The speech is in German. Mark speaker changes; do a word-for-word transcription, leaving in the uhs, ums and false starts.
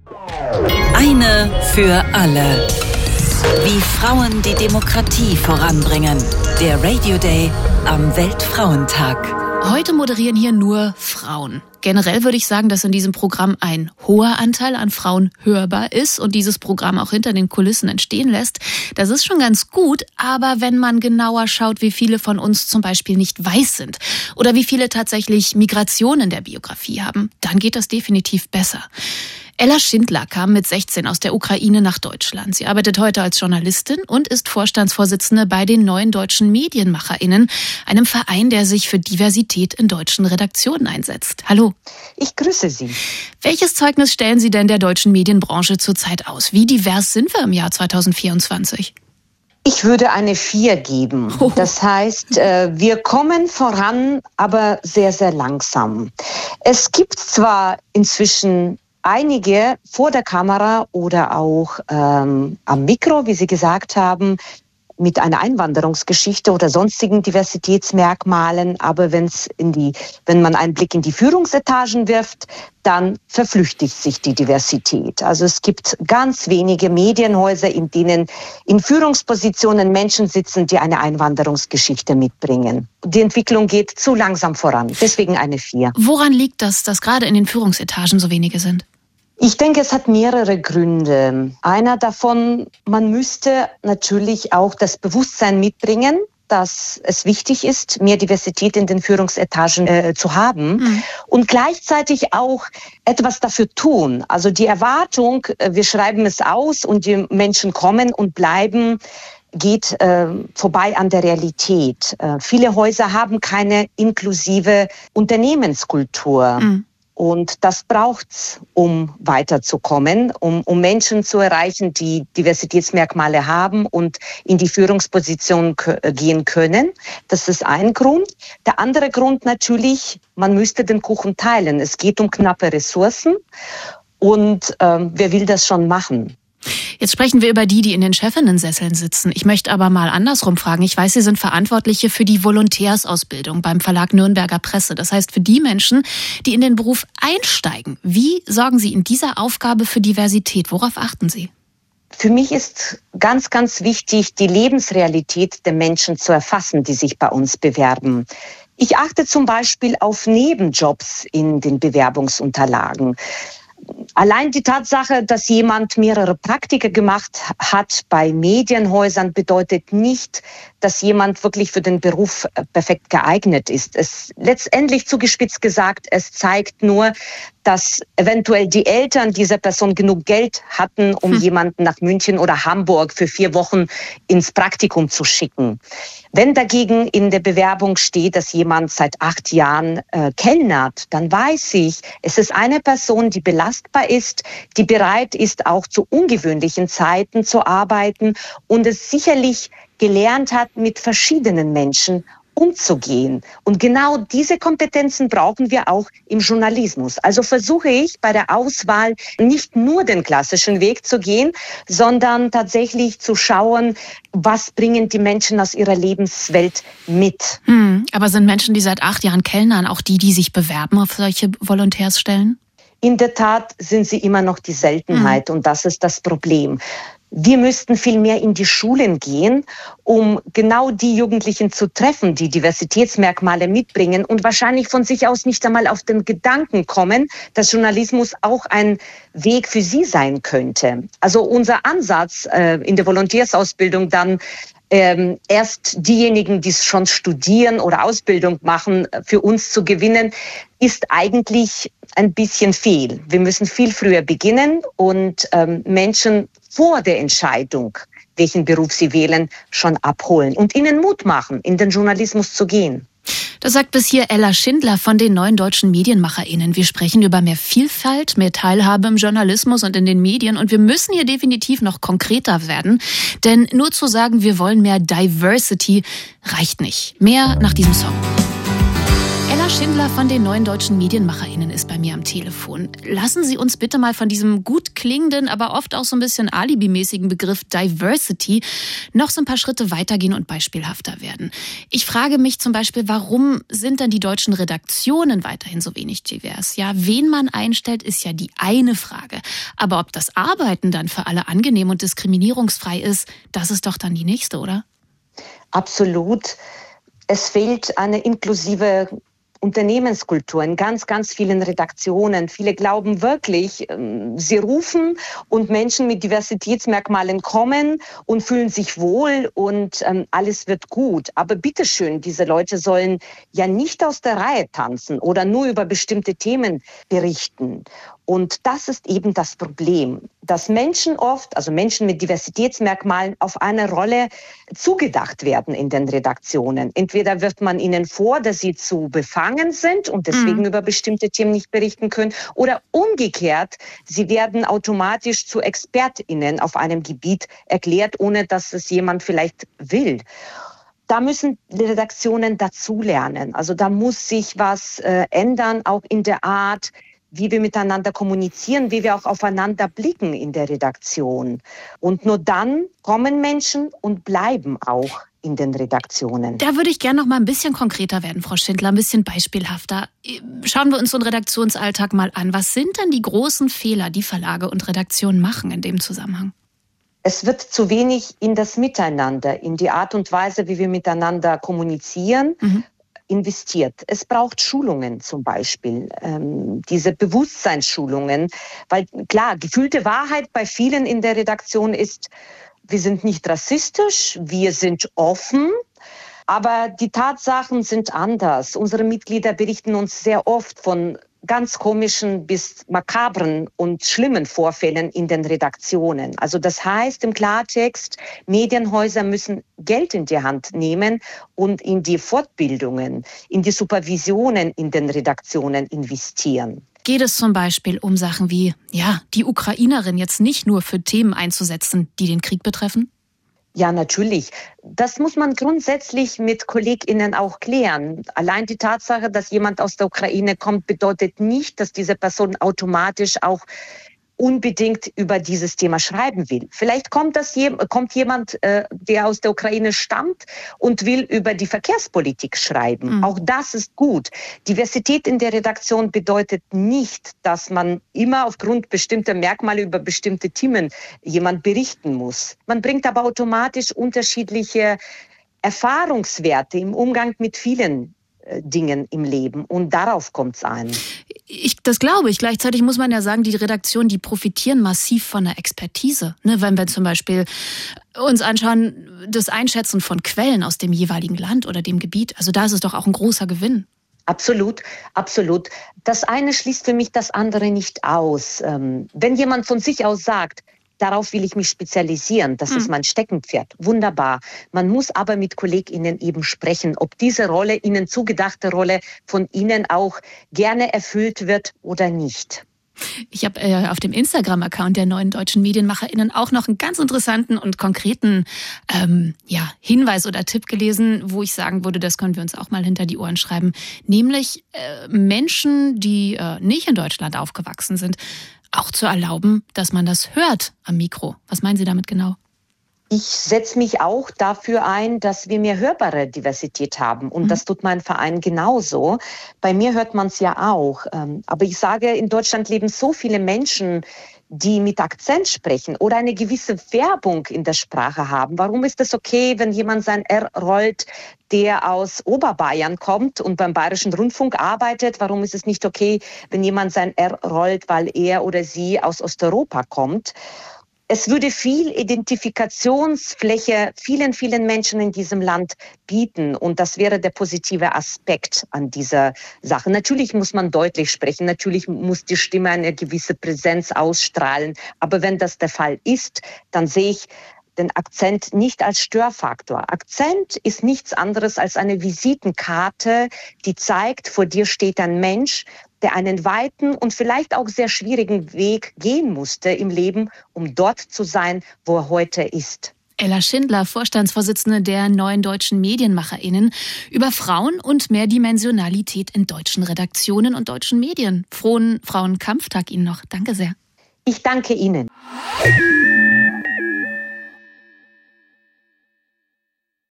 Speaker 1: Eine für alle. Wie Frauen die Demokratie voranbringen. Der Radio Day am Weltfrauentag.
Speaker 2: Heute moderieren hier nur Frauen. Generell würde ich sagen, dass in diesem Programm ein hoher Anteil an Frauen hörbar ist und dieses Programm auch hinter den Kulissen entstehen lässt. Das ist schon ganz gut, aber wenn man genauer schaut, wie viele von uns zum Beispiel nicht weiß sind oder wie viele tatsächlich Migration in der Biografie haben, dann geht das definitiv besser. Ella Schindler kam mit sechzehn aus der Ukraine nach Deutschland. Sie arbeitet heute als Journalistin und ist Vorstandsvorsitzende bei den Neuen Deutschen MedienmacherInnen, einem Verein, der sich für Diversität in deutschen Redaktionen einsetzt. Hallo.
Speaker 3: Ich grüße Sie.
Speaker 2: Welches Zeugnis stellen Sie denn der deutschen Medienbranche zurzeit aus? Wie divers sind wir im Jahr zwanzig vierundzwanzig?
Speaker 3: Ich würde eine vier geben. Oh. Das heißt, wir kommen voran, aber sehr, sehr langsam. Es gibt zwar inzwischen einige vor der Kamera oder auch ähm, am Mikro, wie Sie gesagt haben, mit einer Einwanderungsgeschichte oder sonstigen Diversitätsmerkmalen. Aber wenn's in die, wenn man einen Blick in die Führungsetagen wirft, dann verflüchtigt sich die Diversität. Also es gibt ganz wenige Medienhäuser, in denen in Führungspositionen Menschen sitzen, die eine Einwanderungsgeschichte mitbringen. Die Entwicklung geht zu langsam voran. Deswegen eine vier.
Speaker 2: Woran liegt das, dass gerade in den Führungsetagen so wenige sind?
Speaker 3: Ich denke, es hat mehrere Gründe. Einer davon, man müsste natürlich auch das Bewusstsein mitbringen, dass es wichtig ist, mehr Diversität in den Führungsetagen äh, zu haben mhm. und gleichzeitig auch etwas dafür tun. Also die Erwartung, äh, wir schreiben es aus und die Menschen kommen und bleiben, geht äh, vorbei an der Realität. Äh, viele Häuser haben keine inklusive Unternehmenskultur. Mhm. Und das braucht's, um weiterzukommen, um, um Menschen zu erreichen, die Diversitätsmerkmale haben und in die Führungsposition k- gehen können. Das ist ein Grund. Der andere Grund natürlich, man müsste den Kuchen teilen. Es geht um knappe Ressourcen und ähm, wer will das schon machen?
Speaker 2: Jetzt sprechen wir über die, die in den Chefinnensesseln sitzen. Ich möchte aber mal andersrum fragen. Ich weiß, Sie sind Verantwortliche für die Volontärsausbildung beim Verlag Nürnberger Presse. Das heißt, für die Menschen, die in den Beruf einsteigen. Wie sorgen Sie in dieser Aufgabe für Diversität? Worauf achten Sie?
Speaker 3: Für mich ist ganz, ganz wichtig, die Lebensrealität der Menschen zu erfassen, die sich bei uns bewerben. Ich achte zum Beispiel auf Nebenjobs in den Bewerbungsunterlagen. Allein die Tatsache, dass jemand mehrere Praktika gemacht hat bei Medienhäusern, bedeutet nicht, dass jemand wirklich für den Beruf perfekt geeignet ist. Es letztendlich zugespitzt gesagt, es zeigt nur, dass eventuell die Eltern dieser Person genug Geld hatten, um hm. jemanden nach München oder Hamburg für vier Wochen ins Praktikum zu schicken. Wenn dagegen in der Bewerbung steht, dass jemand seit acht Jahren äh, kellnert, dann weiß ich, es ist eine Person, die belastbar ist, die bereit ist, auch zu ungewöhnlichen Zeiten zu arbeiten und es sicherlich gelernt hat, mit verschiedenen Menschen umzugehen. Und genau diese Kompetenzen brauchen wir auch im Journalismus. Also versuche ich bei der Auswahl nicht nur den klassischen Weg zu gehen, sondern tatsächlich zu schauen, was bringen die Menschen aus ihrer Lebenswelt mit.
Speaker 2: Hm, aber sind Menschen, die seit acht Jahren kellnern, auch die, die sich bewerben auf solche Volontärsstellen?
Speaker 3: In der Tat sind sie immer noch die Seltenheit hm. und das ist das Problem. Wir müssten viel mehr in die Schulen gehen, um genau die Jugendlichen zu treffen, die Diversitätsmerkmale mitbringen und wahrscheinlich von sich aus nicht einmal auf den Gedanken kommen, dass Journalismus auch ein Weg für sie sein könnte. Also unser Ansatz äh, in der Volontärsausbildung dann, Ähm, erst diejenigen, die es schon studieren oder Ausbildung machen, für uns zu gewinnen, ist eigentlich ein bisschen fehl. Wir müssen viel früher beginnen und ähm, Menschen vor der Entscheidung, welchen Beruf sie wählen, schon abholen und ihnen Mut machen, in den Journalismus zu gehen.
Speaker 2: Das sagt bis hier Ella Schindler von den Neuen Deutschen MedienmacherInnen. Wir sprechen über mehr Vielfalt, mehr Teilhabe im Journalismus und in den Medien. Und wir müssen hier definitiv noch konkreter werden. Denn nur zu sagen, wir wollen mehr Diversity, reicht nicht. Mehr nach diesem Song. Ella Froschindler Schindler von den Neuen Deutschen MedienmacherInnen ist bei mir am Telefon. Lassen Sie uns bitte mal von diesem gut klingenden, aber oft auch so ein bisschen alibimäßigen Begriff Diversity noch so ein paar Schritte weitergehen und beispielhafter werden. Ich frage mich zum Beispiel, warum sind dann die deutschen Redaktionen weiterhin so wenig divers? Ja, wen man einstellt, ist ja die eine Frage. Aber ob das Arbeiten dann für alle angenehm und diskriminierungsfrei ist, das ist doch dann die nächste, oder?
Speaker 3: Absolut. Es fehlt eine inklusive Unternehmenskultur in ganz, ganz vielen Redaktionen. Viele glauben wirklich, sie rufen und Menschen mit Diversitätsmerkmalen kommen und fühlen sich wohl und ähm, alles wird gut. Aber bitteschön, diese Leute sollen ja nicht aus der Reihe tanzen oder nur über bestimmte Themen berichten. Und das ist eben das Problem, dass Menschen oft, also Menschen mit Diversitätsmerkmalen, auf eine Rolle zugedacht werden in den Redaktionen. Entweder wirft man ihnen vor, dass sie zu befangen sind und deswegen mhm. über bestimmte Themen nicht berichten können, oder umgekehrt, sie werden automatisch zu ExpertInnen auf einem Gebiet erklärt, ohne dass es jemand vielleicht will. Da müssen die Redaktionen dazulernen. Also da muss sich was äh, ändern, auch in der Art, wie wir miteinander kommunizieren, wie wir auch aufeinander blicken in der Redaktion. Und nur dann kommen Menschen und bleiben auch in den Redaktionen.
Speaker 2: Da würde ich gerne noch mal ein bisschen konkreter werden, Frau Schindler, ein bisschen beispielhafter. Schauen wir uns so einen Redaktionsalltag mal an. Was sind denn die großen Fehler, die Verlage und Redaktionen machen in dem Zusammenhang?
Speaker 3: Es wird zu wenig in das Miteinander, in die Art und Weise, wie wir miteinander kommunizieren, mhm. investiert. Es braucht Schulungen zum Beispiel, ähm, diese Bewusstseinsschulungen, weil klar, gefühlte Wahrheit bei vielen in der Redaktion ist, wir sind nicht rassistisch, wir sind offen, aber die Tatsachen sind anders. Unsere Mitglieder berichten uns sehr oft von ganz komischen bis makabren und schlimmen Vorfällen in den Redaktionen. Also das heißt im Klartext, Medienhäuser müssen Geld in die Hand nehmen und in die Fortbildungen, in die Supervisionen in den Redaktionen investieren.
Speaker 2: Geht es zum Beispiel um Sachen wie, ja, die Ukrainerin jetzt nicht nur für Themen einzusetzen, die den Krieg betreffen?
Speaker 3: Ja, natürlich. Das muss man grundsätzlich mit KollegInnen auch klären. Allein die Tatsache, dass jemand aus der Ukraine kommt, bedeutet nicht, dass diese Person automatisch auch unbedingt über dieses Thema schreiben will. Vielleicht kommt das kommt jemand, äh, der aus der Ukraine stammt und will über die Verkehrspolitik schreiben. Mhm. Auch das ist gut. Diversität in der Redaktion bedeutet nicht, dass man immer aufgrund bestimmter Merkmale über bestimmte Themen jemand berichten muss. Man bringt aber automatisch unterschiedliche Erfahrungswerte im Umgang mit vielen Dingen im Leben. Und darauf kommt es an.
Speaker 2: Ich, das glaube ich. Gleichzeitig muss man ja sagen, die Redaktionen, die profitieren massiv von der Expertise. Ne, wenn wir zum Beispiel uns anschauen, das Einschätzen von Quellen aus dem jeweiligen Land oder dem Gebiet. Also da ist es doch auch ein großer Gewinn.
Speaker 3: Absolut, absolut. Das eine schließt für mich das andere nicht aus. Ähm, wenn jemand von sich aus sagt, darauf will ich mich spezialisieren. Das mhm. ist mein Steckenpferd. Wunderbar. Man muss aber mit KollegInnen eben sprechen, ob diese Rolle, ihnen zugedachte Rolle von ihnen auch gerne erfüllt wird oder nicht.
Speaker 2: Ich habe äh, auf dem Instagram-Account der Neuen Deutschen MedienmacherInnen auch noch einen ganz interessanten und konkreten ähm, ja, Hinweis oder Tipp gelesen, wo ich sagen würde, das können wir uns auch mal hinter die Ohren schreiben. Nämlich äh, Menschen, die äh, nicht in Deutschland aufgewachsen sind, auch zu erlauben, dass man das hört am Mikro. Was meinen Sie damit genau?
Speaker 3: Ich setze mich auch dafür ein, dass wir mehr hörbare Diversität haben. Und mhm. das tut mein Verein genauso. Bei mir hört man es ja auch. Aber ich sage, in Deutschland leben so viele Menschen, die mit Akzent sprechen oder eine gewisse Werbung in der Sprache haben. Warum ist es okay, wenn jemand sein R rollt, der aus Oberbayern kommt und beim Bayerischen Rundfunk arbeitet? Warum ist es nicht okay, wenn jemand sein R rollt, weil er oder sie aus Osteuropa kommt? Es würde viel Identifikationsfläche vielen, vielen Menschen in diesem Land bieten. Und das wäre der positive Aspekt an dieser Sache. Natürlich muss man deutlich sprechen. Natürlich muss die Stimme eine gewisse Präsenz ausstrahlen. Aber wenn das der Fall ist, dann sehe ich den Akzent nicht als Störfaktor. Akzent ist nichts anderes als eine Visitenkarte, die zeigt, vor dir steht ein Mensch, der einen weiten und vielleicht auch sehr schwierigen Weg gehen musste im Leben, um dort zu sein, wo er heute ist.
Speaker 2: Ella Schindler, Vorstandsvorsitzende der Neuen Deutschen MedienmacherInnen, über Frauen und Mehrdimensionalität in deutschen Redaktionen und deutschen Medien. Frohen Frauenkampftag Ihnen noch. Danke sehr.
Speaker 3: Ich danke Ihnen.